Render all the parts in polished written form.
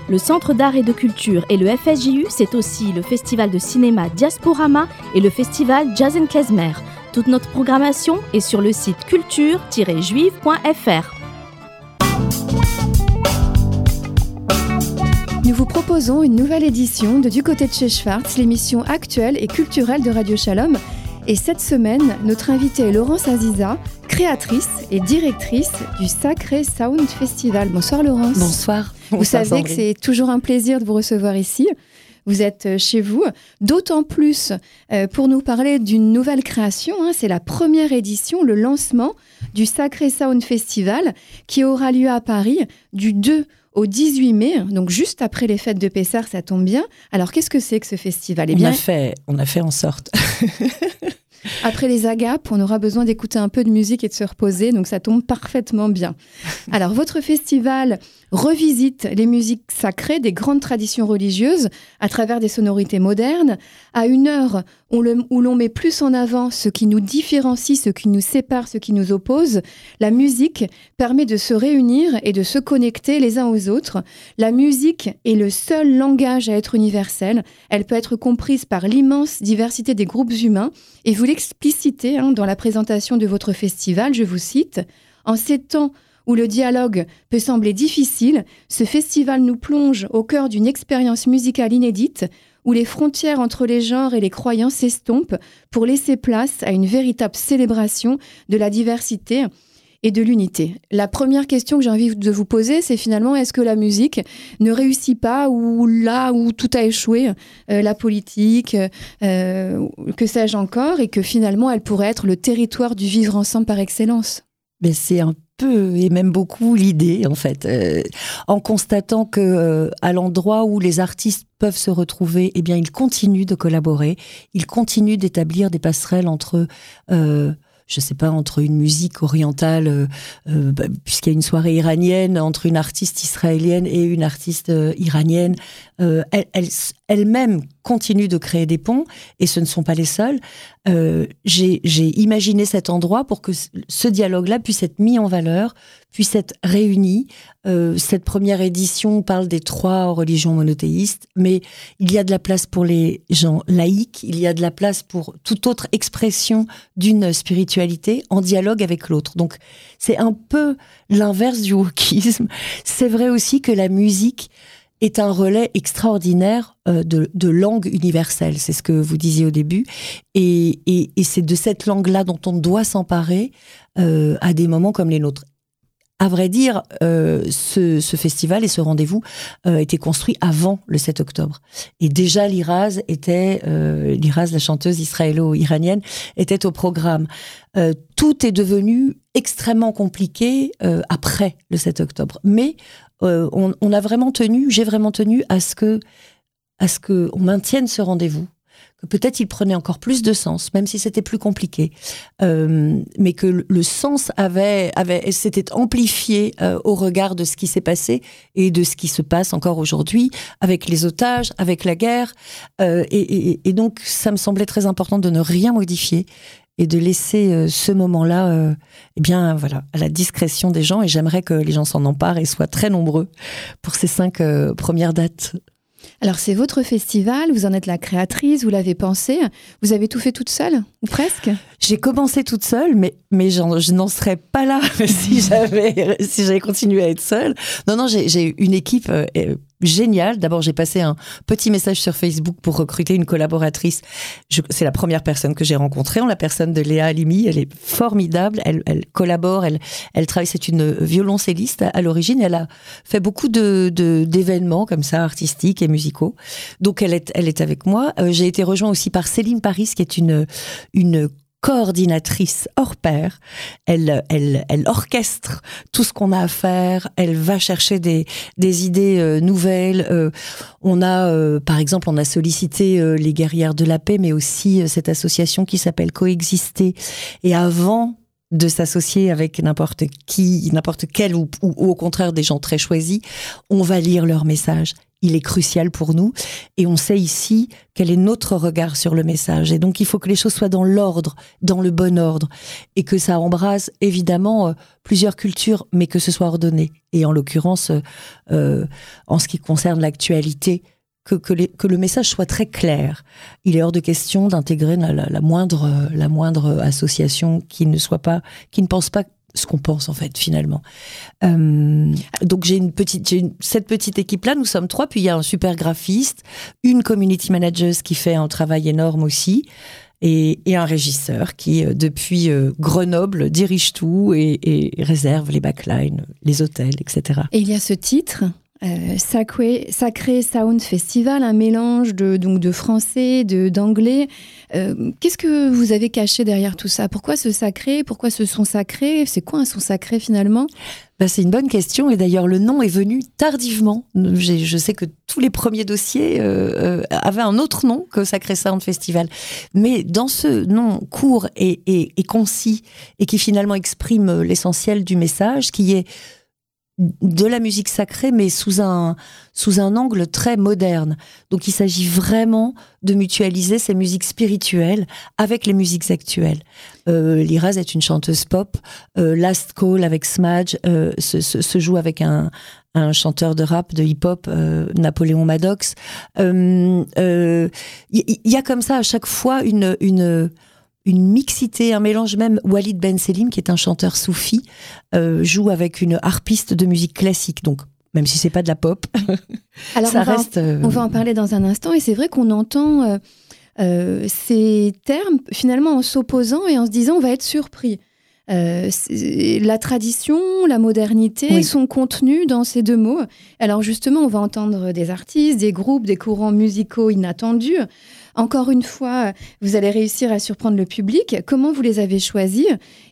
Le Centre d'art et de culture et le FSJU, c'est aussi le festival de cinéma Diasporama et le festival Jazz & Klezmer. Toute notre programmation est sur le site culture-juive.fr. Nous vous proposons une nouvelle édition de Du côté de chez Schwartz, l'émission actuelle et culturelle de Radio Shalom. Et cette semaine, notre invitée est Laurence Aziza, créatrice et directrice du Sacré Sound Festival. Bonsoir Laurence. Bonsoir. Vous savez que c'est toujours un plaisir de vous recevoir ici. Vous êtes chez vous, d'autant plus pour nous parler d'une nouvelle création. C'est la première édition, le lancement du Sacré Sound Festival qui aura lieu à Paris du 2 au 18 mai, donc juste après les fêtes de Pessah, ça tombe bien. Alors, qu'est-ce que c'est que ce festival ? On a fait en sorte. Après les agapes, on aura besoin d'écouter un peu de musique et de se reposer, donc ça tombe parfaitement bien. Alors, votre festival revisite les musiques sacrées des grandes traditions religieuses à travers des sonorités modernes, à une heure où l'on met plus en avant ce qui nous différencie, ce qui nous sépare, ce qui nous oppose. La musique permet de se réunir et de se connecter les uns aux autres. La musique est le seul langage à être universel. Elle peut être comprise par l'immense diversité des groupes humains. Et vous l'explicitez dans la présentation de votre festival, je vous cite, « En ces temps où le dialogue peut sembler difficile, ce festival nous plonge au cœur d'une expérience musicale inédite où les frontières entre les genres et les croyances s'estompent pour laisser place à une véritable célébration de la diversité et de l'unité. » La première question que j'ai envie de vous poser, c'est finalement, est-ce que la musique ne réussit pas ou là où tout a échoué, la politique, que sais-je encore, et que finalement elle pourrait être le territoire du vivre ensemble par excellence ? Mais c'est un peu et même beaucoup l'idée en fait, en constatant que à l'endroit où les artistes peuvent se retrouver, eh bien ils continuent de collaborer, ils continuent d'établir des passerelles entre je sais pas, entre une musique orientale, puisqu'il y a une soirée iranienne, entre une artiste israélienne et une artiste iranienne. Elle-même continue de créer des ponts, et ce ne sont pas les seuls. J'ai imaginé cet endroit pour que ce dialogue-là puisse être mis en valeur, puisse être réuni. Cette première édition parle des 3 religions monothéistes, mais il y a de la place pour les gens laïcs, il y a de la place pour toute autre expression d'une spiritualité en dialogue avec l'autre. Donc, c'est un peu l'inverse du wokisme. C'est vrai aussi que la musique est un relais extraordinaire de langue universelle. C'est ce que vous disiez au début. Et c'est de cette langue-là dont on doit s'emparer à des moments comme les nôtres. À vrai dire, ce festival et ce rendez-vous étaient construits avant le 7 octobre. Et déjà, Liraz, la chanteuse israélo-iranienne, était au programme. Tout est devenu extrêmement compliqué après le 7 octobre. Mais j'ai vraiment tenu à ce que on maintienne ce rendez-vous. Que peut-être il prenait encore plus de sens, même si c'était plus compliqué, mais que le sens s'était amplifié au regard de ce qui s'est passé et de ce qui se passe encore aujourd'hui avec les otages, avec la guerre, et donc ça me semblait très important de ne rien modifier et de laisser ce moment-là, à la discrétion des gens. Et j'aimerais que les gens s'en emparent et soient très nombreux pour ces 5 premières dates. Alors, c'est votre festival, vous en êtes la créatrice, vous l'avez pensé. Vous avez tout fait toute seule, ou presque ? J'ai commencé toute seule, mais je n'en serais pas là si j'avais continué à être seule. Non, j'ai une équipe géniale. D'abord, j'ai passé un petit message sur Facebook pour recruter une collaboratrice. C'est la première personne que j'ai rencontrée, la personne de Léa Halimi. Elle est formidable, elle collabore, elle travaille, c'est une violoncelliste à l'origine. Elle a fait beaucoup d'événements comme ça, artistiques et musicaux. Donc, elle est avec moi. J'ai été rejointe aussi par Céline Paris, qui est une coordinatrice hors pair. Elle orchestre tout ce qu'on a à faire. Elle va chercher des idées nouvelles. Par exemple, on a sollicité les Guerrières de la Paix, mais aussi cette association qui s'appelle Coexister. Et avant de s'associer avec n'importe quel ou au contraire des gens très choisis, on va lire leur message. Il est crucial pour nous et on sait ici quel est notre regard sur le message. Et donc, il faut que les choses soient dans l'ordre, dans le bon ordre et que ça embrasse évidemment plusieurs cultures, mais que ce soit ordonné. Et en l'occurrence, en ce qui concerne l'actualité, que le message soit très clair. Il est hors de question d'intégrer la moindre association qui ne pense pas ce qu'on pense en fait finalement. Donc cette petite équipe-là, nous sommes 3, puis il y a un super graphiste, une community manager qui fait un travail énorme aussi, et un régisseur qui depuis Grenoble dirige tout et réserve les backlines, les hôtels, etc. Et il y a ce titre. Sacré Sound Festival, un mélange de français, d'anglais. Qu'est-ce que vous avez caché derrière tout ça ? Pourquoi ce sacré ? Pourquoi ce son sacré ? C'est quoi un son sacré finalement ? C'est une bonne question et d'ailleurs le nom est venu tardivement. Je sais que tous les premiers dossiers avaient un autre nom que Sacré Sound Festival. Mais dans ce nom court et concis et qui finalement exprime l'essentiel du message, qui est de la musique sacrée, mais sous un angle très moderne. Donc, il s'agit vraiment de mutualiser ces musiques spirituelles avec les musiques actuelles. Liraz est une chanteuse pop. Last Call avec Smudge se joue avec un chanteur de rap, de hip-hop, Napoléon Maddox. Il y a comme ça à chaque fois une mixité, un mélange même. Walid Ben Selim, qui est un chanteur soufi, joue avec une harpiste de musique classique. Donc, même si c'est pas de la pop, alors ça reste... On va en parler dans un instant. Et c'est vrai qu'on entend ces termes, finalement, en s'opposant et en se disant on va être surpris. La tradition, la modernité sont contenues dans ces deux mots. Alors justement, on va entendre des artistes, des groupes, des courants musicaux inattendus. Encore une fois, vous allez réussir à surprendre le public. Comment vous les avez choisis ?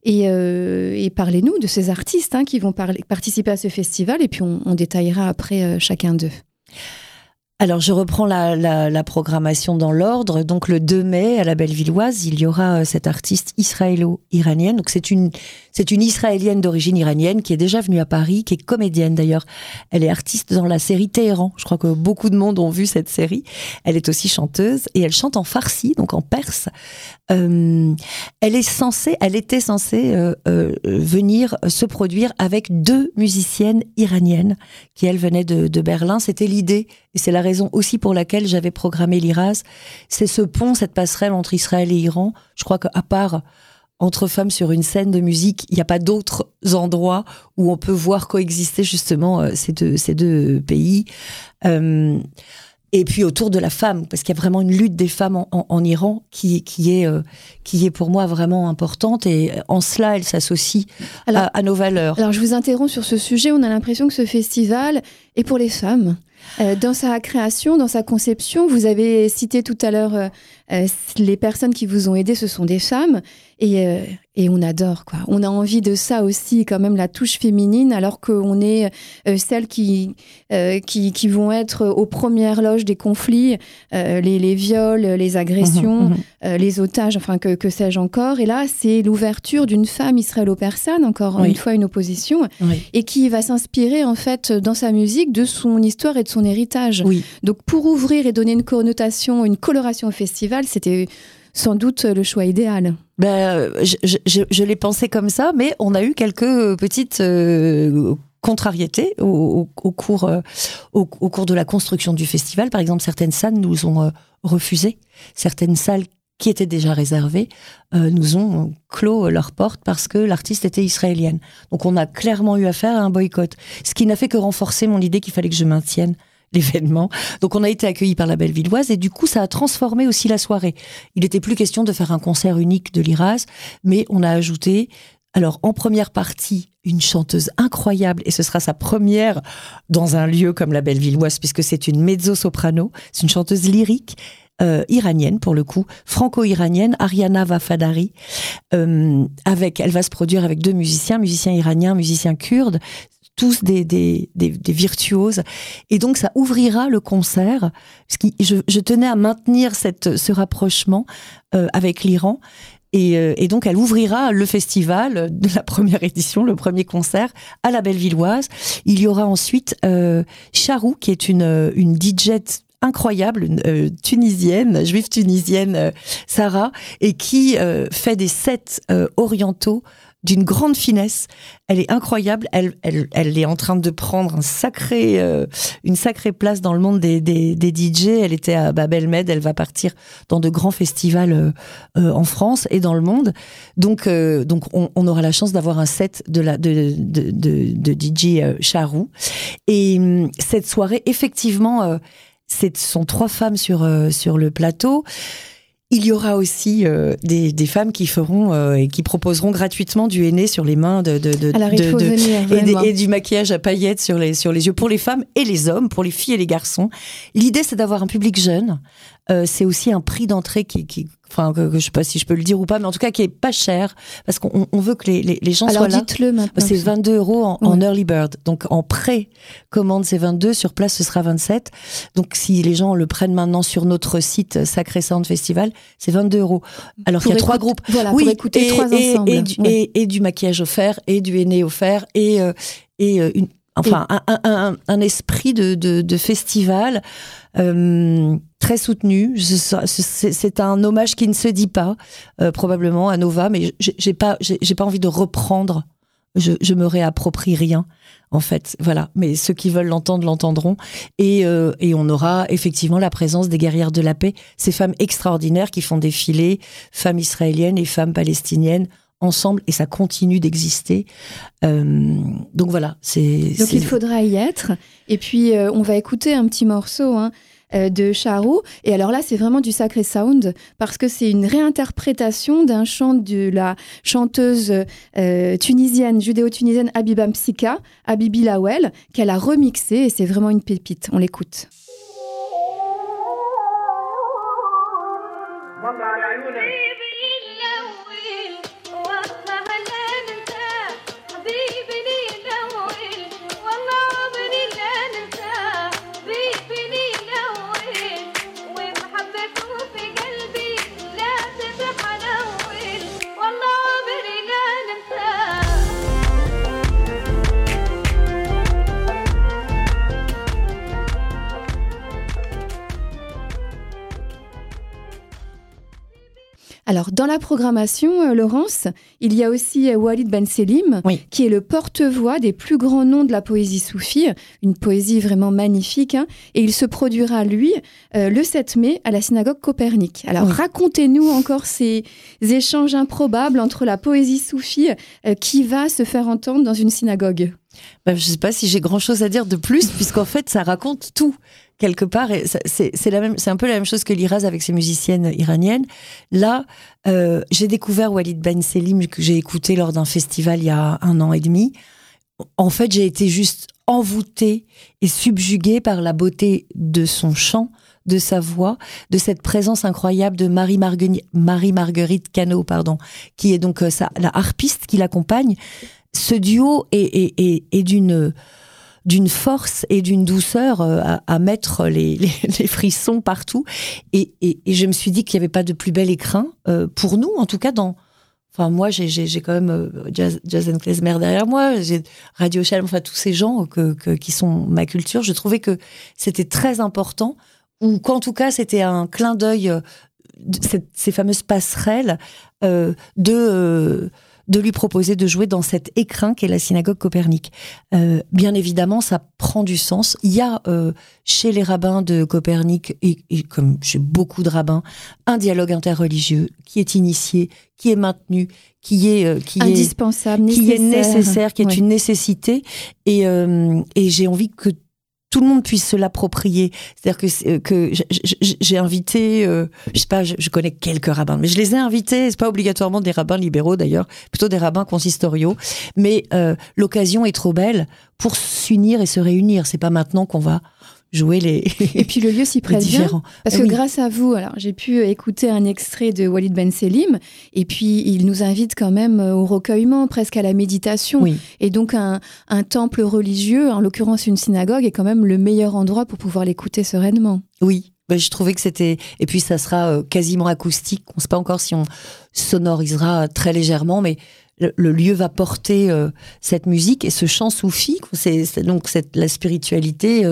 Et parlez-nous de ces artistes qui vont participer à ce festival. Et puis, on détaillera après chacun d'eux. Alors, je reprends la programmation dans l'ordre. Donc, le 2 mai, à la Bellevilloise, il y aura cette artiste israélo-iranienne. Donc, c'est une Israélienne d'origine iranienne qui est déjà venue à Paris, qui est comédienne d'ailleurs. Elle est artiste dans la série Téhéran. Je crois que beaucoup de monde ont vu cette série. Elle est aussi chanteuse et elle chante en farsi, donc en perse. Elle était censée venir se produire avec 2 musiciennes iraniennes qui, elles, venaient de Berlin. C'était l'idée, et c'est la raison aussi pour laquelle j'avais programmé Liraz. C'est ce pont, cette passerelle entre Israël et Iran. Je crois qu'à part entre femmes sur une scène de musique, il n'y a pas d'autres endroits où on peut voir coexister justement ces deux pays. Et puis autour de la femme, parce qu'il y a vraiment une lutte des femmes en Iran qui est pour moi vraiment importante, et en cela elle s'associe à nos valeurs. Alors je vous interromps sur ce sujet. On a l'impression que ce festival est pour les femmes. Dans sa création, dans sa conception, vous avez cité tout à l'heure les personnes qui vous ont aidé, ce sont des femmes, et on adore, quoi. On a envie de ça aussi, quand même, la touche féminine, alors qu'on est celles qui vont être aux premières loges des conflits, les viols, les agressions, les otages, enfin que sais-je encore. Et là, c'est l'ouverture d'une femme israélo-persane, encore une fois une opposition, et qui va s'inspirer en fait dans sa musique de son histoire et de son héritage. Oui. Donc pour ouvrir et donner une connotation, une coloration au festival, c'était sans doute le choix idéal. Je l'ai pensé comme ça, mais on a eu quelques petites contrariétés au cours de la construction du festival. Par exemple, certaines salles nous ont refusé. Certaines salles qui étaient déjà réservées nous ont clos leurs portes parce que l'artiste était israélienne. Donc on a clairement eu affaire à un boycott. Ce qui n'a fait que renforcer mon idée qu'il fallait que je maintienne l'événement. Donc on a été accueillis par la Bellevilloise et du coup ça a transformé aussi la soirée. Il n'était plus question de faire un concert unique de Liraz, mais on a ajouté, alors en première partie, une chanteuse incroyable, et ce sera sa première dans un lieu comme la Bellevilloise, puisque c'est une mezzo-soprano, c'est une chanteuse lyrique, iranienne pour le coup, franco-iranienne, Ariana Vafadari. Elle va se produire avec 2 musiciens iraniens, musiciens kurdes, tous des virtuoses, et donc ça ouvrira le concert, parce que je tenais à maintenir ce rapprochement avec l'Iran, Et donc, elle ouvrira le festival de la première édition, le premier concert à la Bellevilloise. Il y aura ensuite Charou, qui est une DJ incroyable, tunisienne, juive tunisienne, Sarah, et qui fait des sets orientaux d'une grande finesse. Elle est incroyable. Elle est en train de prendre une sacrée place dans le monde des DJ. Elle était à Bab el-Med. Elle va partir dans de grands festivals en France et dans le monde. Donc on aura la chance d'avoir un set de DJ Charou. Et cette soirée, effectivement, ce sont 3 femmes sur le plateau. Il y aura aussi des femmes qui feront et qui proposeront gratuitement du henné sur les mains et du maquillage à paillettes sur les yeux pour les femmes et les hommes, pour les filles et les garçons. L'idée, c'est d'avoir un public jeune. C'est aussi un prix d'entrée que je sais pas si je peux le dire ou pas, mais en tout cas qui est pas cher, parce qu'on veut que les gens soient là. Alors dites-le maintenant. C'est 22 € en early bird. Donc en pré-commande, c'est 22, sur place ce sera 27. Donc si les gens le prennent maintenant sur notre site Sacré Sound Festival, c'est 22 €. Alors qu'il y a 3 groupes. Voilà, pour écouter 3 ensemble. Et du maquillage offert, et du henné offert, un esprit de festival très soutenu. C'est un hommage qui ne se dit pas, probablement à Nova, mais j'ai pas envie de reprendre. Je me réapproprie rien, en fait. Voilà. Mais ceux qui veulent l'entendre l'entendront. Et on aura effectivement la présence des guerrières de la paix, ces femmes extraordinaires qui font défiler femmes israéliennes et femmes palestiniennes ensemble, et ça continue d'exister. Donc voilà. Donc il faudra y être. Et puis on va écouter un petit morceau de Charou. Et alors là, c'est vraiment du Sacré Sound, parce que c'est une réinterprétation d'un chant de la chanteuse tunisienne, judéo-tunisienne Habiba Msika, Habibi Lawel, qu'elle a remixé, et c'est vraiment une pépite. On l'écoute. Alors, dans la programmation, Laurence, il y a aussi Walid Ben Selim, qui est le porte-voix des plus grands noms de la poésie soufie, une poésie vraiment magnifique, et il se produira, lui, le 7 mai à la synagogue Copernic. Alors, racontez-nous encore ces échanges improbables entre la poésie soufie qui va se faire entendre dans une synagogue. Je ne sais pas si j'ai grand-chose à dire de plus, puisqu'en fait, ça raconte tout. Quelque part, et c'est un peu la même chose que l'Iraz avec ses musiciennes iraniennes. Là, j'ai découvert Walid Ben Selim, que j'ai écouté lors d'un festival il y a 1 an et demi. En fait, j'ai été juste envoûtée et subjuguée par la beauté de son chant, de sa voix, de cette présence incroyable de Marie-Marguerite Cano, qui est donc la harpiste qui l'accompagne. Ce duo est d'une force et d'une douceur à mettre les frissons partout. Et je me suis dit qu'il n'y avait pas de plus bel écrin, pour nous, en tout cas, moi, j'ai quand même Jason Klezmer derrière moi, j'ai Radio Shalom, tous ces gens qui sont ma culture. Je trouvais que c'était très important, ou qu'en tout cas, c'était un clin d'œil, ces fameuses passerelles de lui proposer de jouer dans cet écrin qu'est la synagogue Copernic. Bien évidemment, ça prend du sens. Il y a chez les rabbins de Copernic, et comme chez beaucoup de rabbins, un dialogue interreligieux qui est initié, qui est maintenu, qui est indispensable, qui est nécessaire, qui est une nécessité. Et j'ai envie que tout le monde puisse se l'approprier. C'est-à-dire que j'ai invité, je sais pas, je connais quelques rabbins, mais je les ai invités, c'est pas obligatoirement des rabbins libéraux d'ailleurs, plutôt des rabbins consistoriaux, mais l'occasion est trop belle pour s'unir et se réunir. C'est pas maintenant qu'on va jouer les Et puis le lieu s'y prête bien, parce que grâce à vous, alors j'ai pu écouter un extrait de Walid Ben Selim, et puis il nous invite quand même au recueillement, presque à la méditation. Oui. Et donc un temple religieux, en l'occurrence une synagogue, est quand même le meilleur endroit pour pouvoir l'écouter sereinement. Oui. Je trouvais que c'était... Et puis ça sera quasiment acoustique. On ne sait pas encore si on sonorisera très légèrement, mais le lieu va porter cette musique et ce chant soufi. C'est donc la spiritualité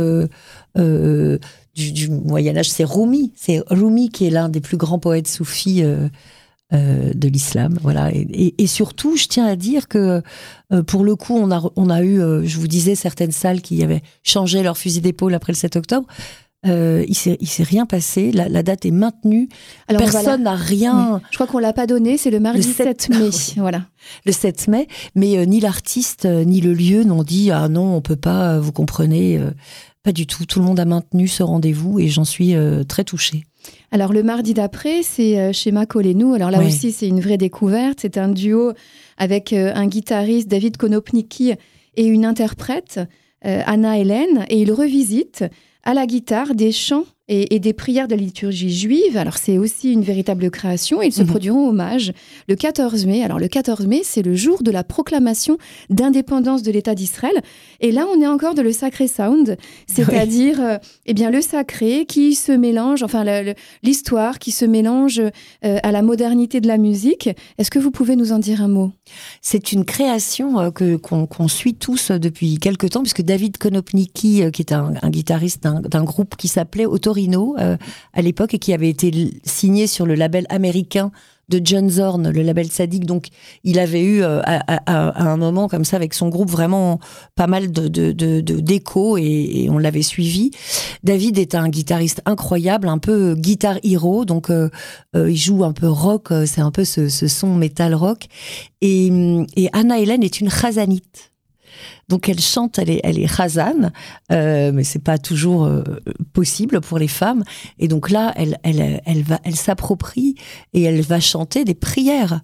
du Moyen-Âge. C'est Rumi qui est l'un des plus grands poètes soufis de l'islam. Voilà. Et surtout, je tiens à dire que pour le coup, on a eu, je vous disais, certaines salles qui avaient changé leur fusil d'épaule après le 7 octobre. Il s'est rien passé. La date est maintenue. Alors personne n'a rien. Oui. Je crois qu'on l'a pas donné. C'est le mardi 7 mai. Voilà. Le 7 mai. Mais ni l'artiste ni le lieu n'ont dit ah non, on peut pas. Vous comprenez. Pas du tout. Tout le monde a maintenu ce rendez-vous et j'en suis très touchée. Alors le mardi d'après, c'est chez Makolénou. Alors là aussi, c'est une vraie découverte. C'est un duo avec un guitariste, David Konopnicki, et une interprète, Anna Hélène, et ils revisitent à la guitare des chants et des prières de la liturgie juive. Alors c'est aussi une véritable création. Ils se produiront hommage le 14 mai. Alors le 14 mai, c'est le jour de la proclamation d'indépendance de l'État d'Israël. Et là, on est encore dans le sacré sound, c'est-à-dire le sacré qui se mélange, enfin l'histoire qui se mélange à la modernité de la musique. Est-ce que vous pouvez nous en dire un mot ? C'est une création qu'on suit tous depuis quelque temps, puisque David Konopnicki, qui est un guitariste d'un groupe qui s'appelait Autorino à l'époque et qui avait été signé sur le label américain de John Zorn, le label Tzadik. Donc, il avait eu à un moment comme ça avec son groupe vraiment pas mal d'écho et on l'avait suivi. David est un guitariste incroyable, un peu guitar hero, donc il joue un peu rock, c'est un peu ce son metal rock. Et Anna Hélène est une chazanite. Donc elle chante, elle est chazan, mais c'est pas toujours possible pour les femmes. Et donc là, elle s'approprie et elle va chanter des prières,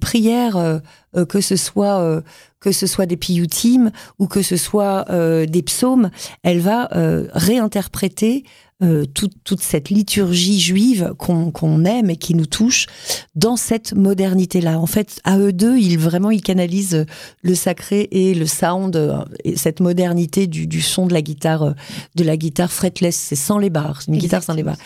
que ce soit des piyutim ou que ce soit des psaumes. Elle va réinterpréter toute cette liturgie juive qu'on aime et qui nous touche dans cette modernité-là. En fait, à eux deux, ils canalisent le sacré et le sound, et cette modernité du son de la guitare fretless. C'est sans les barres, c'est une guitare sans les barres.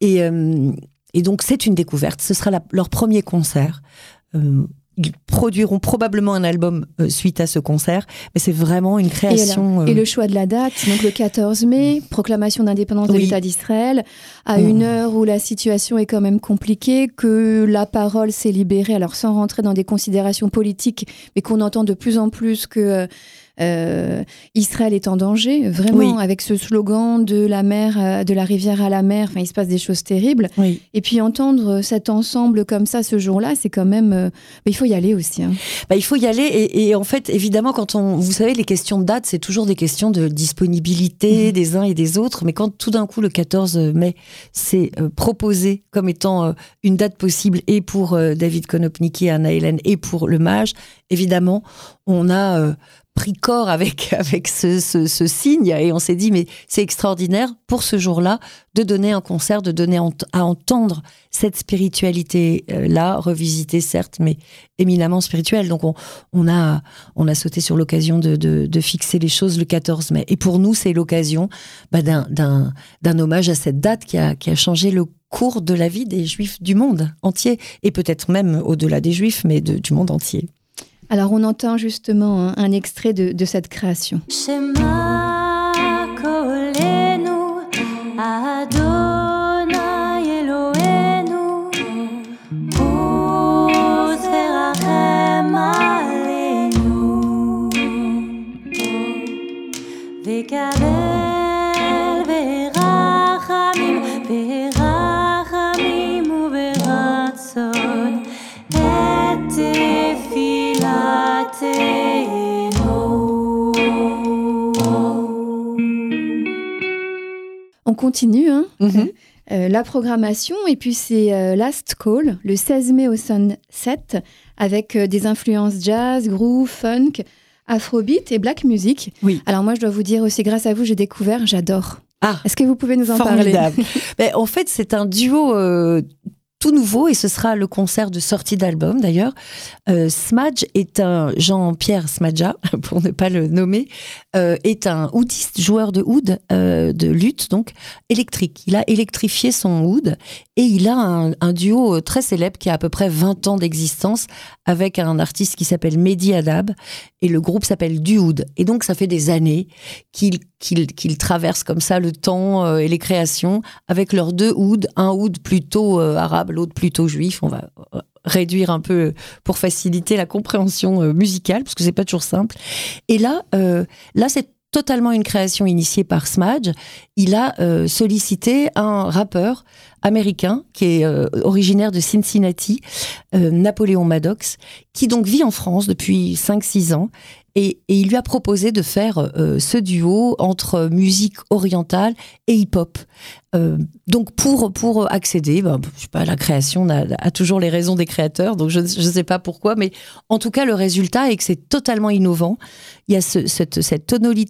Et donc, c'est une découverte. Ce sera leur premier concert. Ils produiront probablement un album suite à ce concert, mais c'est vraiment une création. Et le choix de la date, donc le 14 mai, proclamation d'indépendance de l'État d'Israël, à une heure où la situation est quand même compliquée, que la parole s'est libérée, alors sans rentrer dans des considérations politiques, mais qu'on entend de plus en plus que Israël est en danger, vraiment, avec ce slogan de la mer, de la rivière à la mer. Enfin, il se passe des choses terribles. Oui. Et puis entendre cet ensemble comme ça ce jour-là, c'est quand même. Il faut y aller aussi. Hein. Il faut y aller. Et en fait, évidemment, vous savez, les questions de date, c'est toujours des questions de disponibilité des uns et des autres. Mais quand tout d'un coup, le 14 mai, c'est proposé comme étant une date possible et pour David Konopnicki et Anna Hélène et pour le Mage, évidemment, on a pris corps avec ce signe et on s'est dit mais c'est extraordinaire pour ce jour-là de donner un concert, de donner à entendre cette spiritualité là, revisitée certes mais éminemment spirituelle. Donc on a sauté sur l'occasion de fixer les choses le 14 mai et pour nous c'est l'occasion d'un hommage à cette date qui a changé le cours de la vie des Juifs du monde entier et peut-être même au-delà des Juifs mais du monde entier. Alors, on entend justement un extrait de cette création. Shema kolenu, Adonai Eloheinu, uzerachem aleinu, vekabel verachamim, verachamim uveratzon, on continue la programmation et puis c'est Last Call le 16 mai au Sunset avec des influences jazz, groove, funk, afrobeat et black music. Oui. Alors moi je dois vous dire aussi grâce à vous j'ai découvert, j'adore. Est-ce que vous pouvez nous en parler ? En fait c'est un duo tout nouveau, et ce sera le concert de sortie d'album d'ailleurs. Smudge est Jean-Pierre Smadja, pour ne pas le nommer, est un oudiste, joueur de oud, de luth, donc électrique. Il a électrifié son oud, et il a un duo très célèbre qui a à peu près 20 ans d'existence avec un artiste qui s'appelle Mehdi Hadab, et le groupe s'appelle Du Oud. Et donc ça fait des années qu'ils traversent comme ça le temps et les créations avec leurs 2 ouds, un oud plutôt arabe, l'autre plutôt juif. On va réduire un peu pour faciliter la compréhension musicale, parce que c'est pas toujours simple. Et là c'est totalement une création initiée par Smudge. Il a sollicité un rappeur américain qui est originaire de Cincinnati, Napoléon Maddox, qui donc vit en France depuis 5-6 ans. Et il lui a proposé de faire ce duo entre musique orientale et hip-hop. Donc pour accéder, je sais pas, la création a toujours les raisons des créateurs, donc je sais pas pourquoi, mais en tout cas le résultat est que c'est totalement innovant. Il y a cette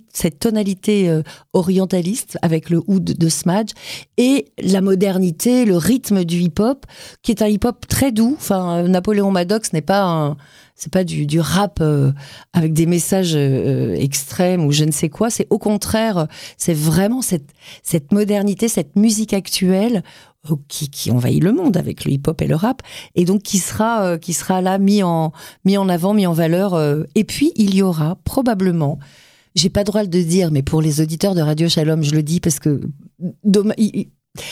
tonalité orientaliste avec le oud de Smudge et la modernité, le rythme du hip-hop, qui est un hip-hop très doux. Enfin, Napoléon Maddox c'est pas du rap avec des messages extrêmes ou je ne sais quoi. C'est au contraire, c'est vraiment cette modernité, cette musique actuelle qui envahit le monde avec le hip-hop et le rap, et donc qui sera là mis en avant, mis en valeur. Et puis il y aura probablement, j'ai pas le droit de dire, mais pour les auditeurs de Radio Shalom, je le dis parce que il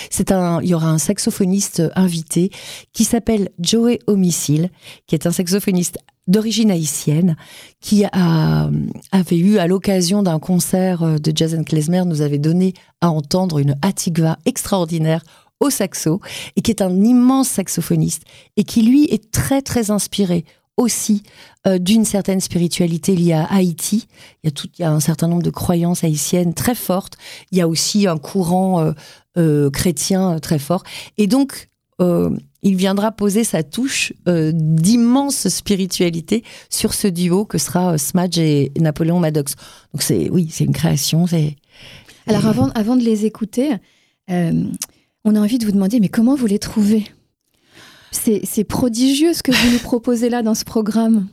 y aura un saxophoniste invité qui s'appelle Joey Homicile, qui est un saxophoniste d'origine haïtienne, qui avait eu, à l'occasion d'un concert de Jason Klezmer, nous avait donné à entendre une Hatikva extraordinaire au saxo, et qui est un immense saxophoniste, et qui, lui, est très, très inspiré aussi d'une certaine spiritualité liée à Haïti. Il y a un certain nombre de croyances haïtiennes très fortes. Il y a aussi un courant chrétien très fort. Et donc, il viendra poser sa touche d'immense spiritualité sur ce duo que sera Smudge et Napoléon Maddox. Donc c'est une création. Alors avant de les écouter, on a envie de vous demander, mais comment vous les trouvez ? C'est prodigieux ce que vous nous proposez là dans ce programme.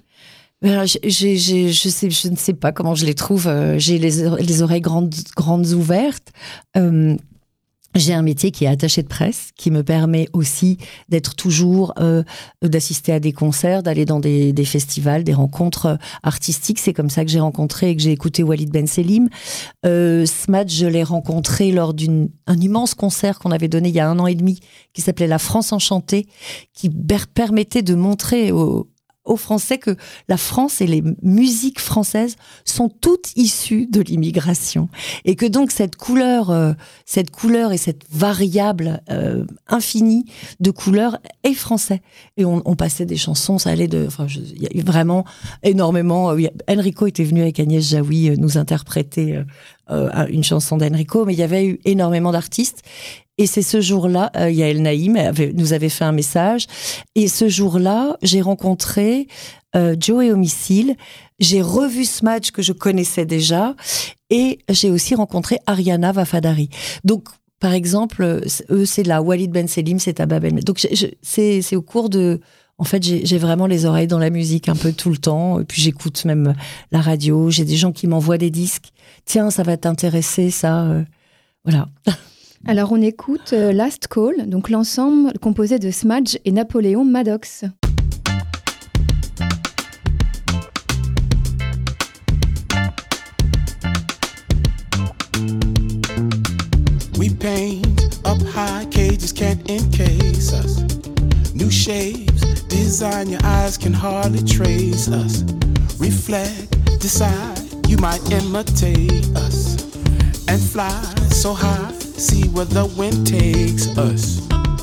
Je ne sais pas comment je les trouve. J'ai les oreilles grandes ouvertes. J'ai un métier qui est attaché de presse, qui me permet aussi d'être toujours, d'assister à des concerts, d'aller dans des festivals, des rencontres artistiques. C'est comme ça que j'ai rencontré et que j'ai écouté Walid Ben Selim. Smudge, je l'ai rencontré lors d'un immense concert qu'on avait donné il y a 1 an et demi, qui s'appelait La France enchantée, qui permettait de montrer aux Français que la France et les musiques françaises sont toutes issues de l'immigration, et que donc cette couleur et cette variable infinie de couleurs est français. Et on passait des chansons, ça allait il y a vraiment énormément. Enrico était venu avec Agnès Jaoui nous interpréter une chanson d'Enrico, mais il y avait eu énormément d'artistes. Et c'est ce jour-là, Yael Naïm nous avait fait un message. Et ce jour-là, j'ai rencontré Joey Homicile. J'ai revu Smudge que je connaissais déjà. Et j'ai aussi rencontré Ariana Vafadari. Donc, par exemple, eux, c'est là. Walid Ben Selim, c'est à Babel. Donc, c'est au cours de... En fait, j'ai vraiment les oreilles dans la musique un peu tout le temps. Et puis, j'écoute même la radio. J'ai des gens qui m'envoient des disques. Tiens, ça va t'intéresser, ça. Voilà. Alors, on écoute Last Call, donc l'ensemble composé de Smudge et Napoléon Maddox. We paint up high cages can't encase us. New shapes, design your eyes can hardly trace us. Reflect, decide, you might imitate us. And fly so high, see where the wind takes us.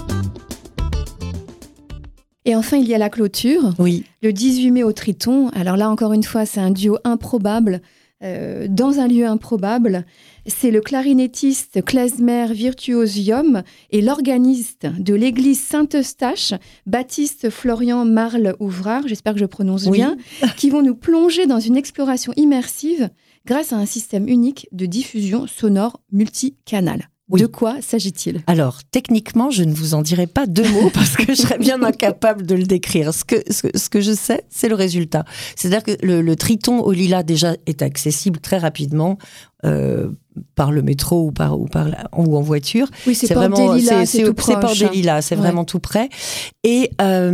Et enfin, il y a la clôture. Oui. Le 18 mai au Triton. Alors là, encore une fois, c'est un duo improbable, dans un lieu improbable. C'est le clarinettiste Klezmer Virtuosium et l'organiste de l'église Saint-Eustache, Baptiste Florian Marle-Ouvrard, j'espère que je prononce bien, qui vont nous plonger dans une exploration immersive grâce à un système unique de diffusion sonore multicanal. De quoi s'agit-il ? Alors, techniquement, je ne vous en dirai pas 2 mots parce que je serais bien incapable de le décrire. Ce que je sais, c'est le résultat. C'est-à-dire que le Triton au lilas, déjà, est accessible très rapidement par le métro ou en voiture. Oui, c'est Porte des Lilas, c'est tout proche. C'est Porte des Lilas, c'est vraiment tout près. Et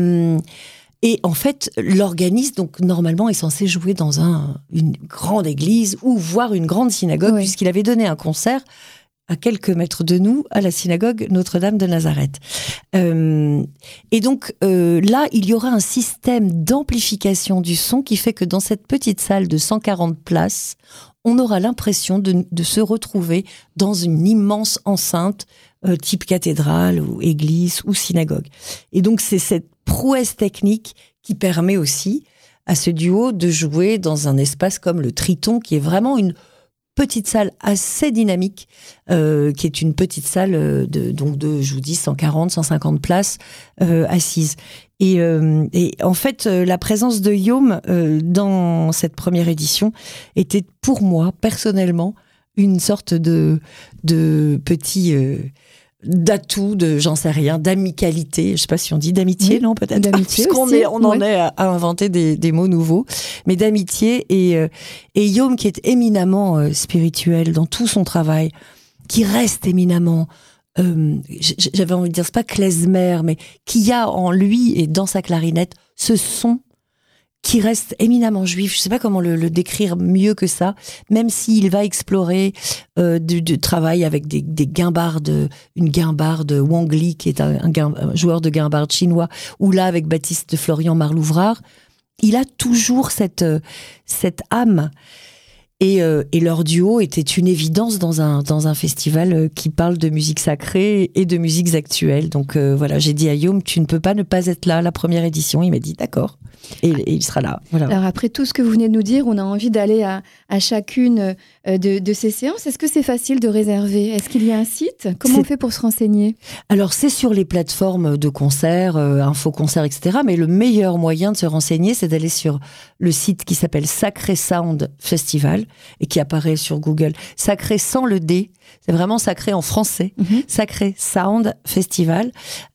en fait, l'organiste, donc normalement, est censé jouer dans une grande église ou voire une grande synagogue, puisqu'il avait donné un concert à quelques mètres de nous, à la synagogue Notre-Dame de Nazareth. Et donc, là, il y aura un système d'amplification du son qui fait que dans cette petite salle de 140 places, on aura l'impression de se retrouver dans une immense enceinte, type cathédrale ou église ou synagogue. Et donc, c'est cette prouesse technique qui permet aussi à ce duo de jouer dans un espace comme le Triton, qui est vraiment une petite salle assez dynamique, qui est une petite salle de je vous dis, 140, 150 places assises. Et en fait, la présence de Yom dans cette première édition était pour moi, personnellement, une sorte de petit d'atout, j'en sais rien, d'amicalité, je sais pas si on dit d'amitié, non, peut-être, d'amitié puisqu'on en est à inventer des mots nouveaux, mais d'amitié, et Yom qui est éminemment spirituel dans tout son travail, qui reste éminemment, j'avais envie de dire, c'est pas klezmer, mais qui a en lui et dans sa clarinette ce son qui reste éminemment juif. Je sais pas comment le décrire mieux que ça, même s'il va explorer du travail avec des guimbardes, une guimbarde Wang Li, qui est un joueur de guimbarde chinois, ou là avec Baptiste Florian Marlouvrard, il a toujours cette âme. Et leur duo était une évidence dans un festival qui parle de musique sacrée et de musiques actuelles. Donc voilà, j'ai dit à Yom, tu ne peux pas ne pas être là, la première édition. Il m'a dit d'accord. Et il sera là. Voilà. Alors après tout ce que vous venez de nous dire, on a envie d'aller à chacune de ces séances. Est-ce que c'est facile de réserver ? Est-ce qu'il y a un site ? Comment on fait pour se renseigner ? Alors c'est sur les plateformes de concerts, info-concerts, etc. Mais le meilleur moyen de se renseigner, c'est d'aller sur le site qui s'appelle Sacré Sound Festival et qui apparaît sur Google. Sacré sans le D, c'est vraiment sacré en français. Sacré Sound Festival.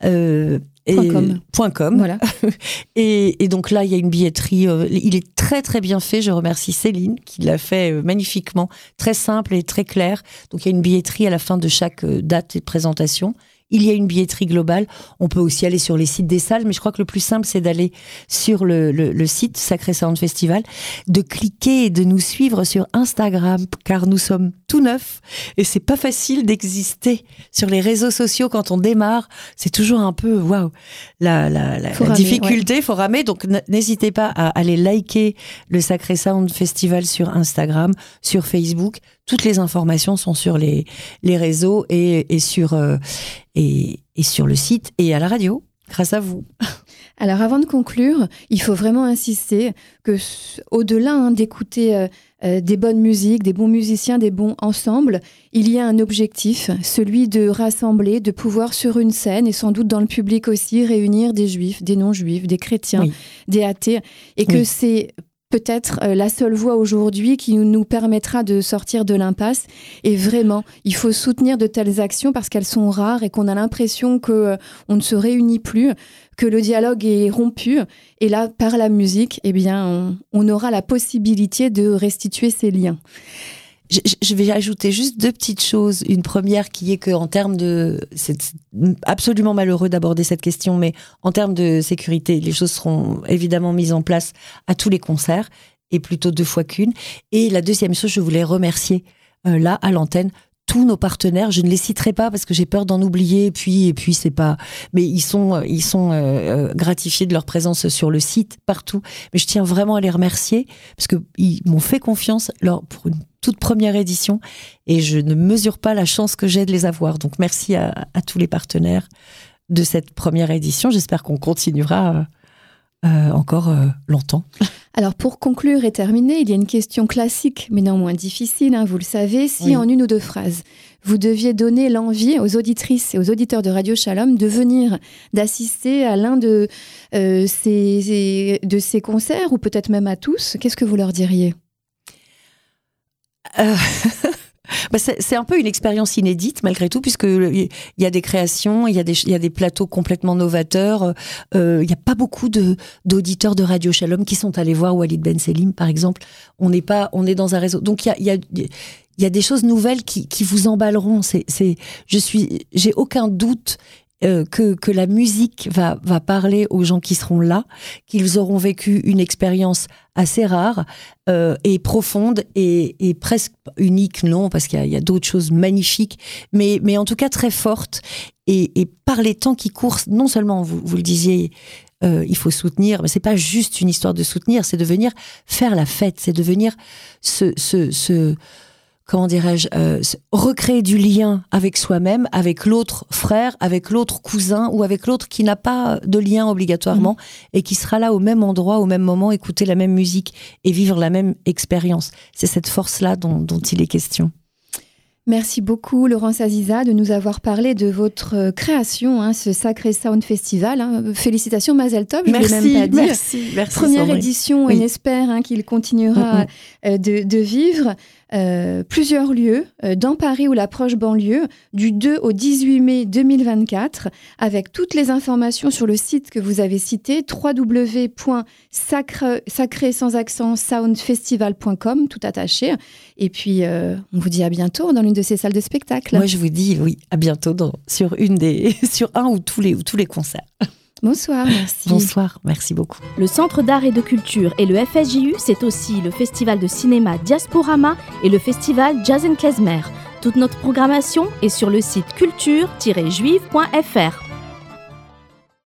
.com. Voilà. Et donc là, il y a une billetterie. Il est très très bien fait. Je remercie Céline qui l'a fait magnifiquement, très simple et très clair. Donc il y a une billetterie à la fin de chaque date et présentation. Il y a une billetterie globale. On peut aussi aller sur les sites des salles, mais je crois que le plus simple, c'est d'aller sur le site Sacré Sound Festival, de cliquer et de nous suivre sur Instagram, car nous sommes tout neufs et c'est pas facile d'exister sur les réseaux sociaux quand on démarre. C'est toujours un peu, waouh, la difficulté, faut ramer. Donc n'hésitez pas à aller liker le Sacré Sound Festival sur Instagram, sur Facebook. Toutes les informations sont sur les réseaux et sur le site et à la radio, grâce à vous. Alors avant de conclure, il faut vraiment insister que au-delà d'écouter des bonnes musiques, des bons musiciens, des bons ensembles, il y a un objectif, celui de rassembler, de pouvoir sur une scène et sans doute dans le public aussi réunir des juifs, des non-juifs, des chrétiens, des athées, et que c'est peut-être la seule voie aujourd'hui qui nous permettra de sortir de l'impasse. Et vraiment, il faut soutenir de telles actions parce qu'elles sont rares et qu'on a l'impression qu'on ne se réunit plus, que le dialogue est rompu. Et là, par la musique, eh bien, on aura la possibilité de restituer ces liens. Je vais ajouter juste 2 petites choses. Une première qui est que en termes c'est absolument malheureux d'aborder cette question, mais en termes de sécurité, les choses seront évidemment mises en place à tous les concerts et plutôt 2 fois qu'une. Et la deuxième chose, je voulais remercier là à l'antenne tous nos partenaires. Je ne les citerai pas parce que j'ai peur d'en oublier. Et puis c'est pas. Mais ils sont gratifiés de leur présence sur le site partout. Mais je tiens vraiment à les remercier parce que ils m'ont fait confiance pour une toute première édition et je ne mesure pas la chance que j'ai de les avoir. Donc merci à tous les partenaires de cette première édition. J'espère qu'on continuera encore longtemps. Alors pour conclure et terminer, il y a une question classique mais néanmoins difficile, vous le savez. Si en 1 ou 2 phrases, vous deviez donner l'envie aux auditrices et aux auditeurs de Radio Shalom de venir, d'assister à l'un de ces concerts ou peut-être même à tous, qu'est-ce que vous leur diriez ? C'est un peu une expérience inédite malgré tout, puisque il y a des créations, il y a des plateaux complètement novateurs. Il n'y a pas beaucoup d'auditeurs de Radio Shalom qui sont allés voir Walid Ben Selim, par exemple. On est dans un réseau. Donc il y a des choses nouvelles qui vous emballeront. J'ai aucun doute que la musique va parler aux gens qui seront là, qu'ils auront vécu une expérience assez rare et profonde et presque unique, non, parce qu'il y a d'autres choses magnifiques, mais en tout cas très fortes. Et par les temps qui courent, non seulement, vous le disiez, il faut soutenir, mais c'est pas juste une histoire de soutenir, c'est de venir faire la fête, c'est de venir comment dirais-je, recréer du lien avec soi-même, avec l'autre frère, avec l'autre cousin ou avec l'autre qui n'a pas de lien obligatoirement et qui sera là au même endroit, au même moment, écouter la même musique et vivre la même expérience. C'est cette force-là dont il est question. Merci beaucoup Laurence Aziza de nous avoir parlé de votre création, ce Sacré Sound Festival. Félicitations, Mazel Tov, je ne l'ai même pas dit. Merci. Première édition, oui. On espère qu'il continuera de vivre. Plusieurs lieux, dans Paris ou la proche banlieue, du 2 au 18 mai 2024, avec toutes les informations sur le site que vous avez cité, www.sacré-soundfestival.com, tout attaché. Et puis, on vous dit à bientôt dans l'une de ces salles de spectacle. Moi, je vous dis oui, à bientôt sur un ou tous les concerts. Bonsoir, merci. Bonsoir, merci beaucoup. Le Centre d'art et de culture et le FSJU, c'est aussi le festival de cinéma Diasporama et le festival Jazz & Klezmer. Toute notre programmation est sur le site culture-juive.fr.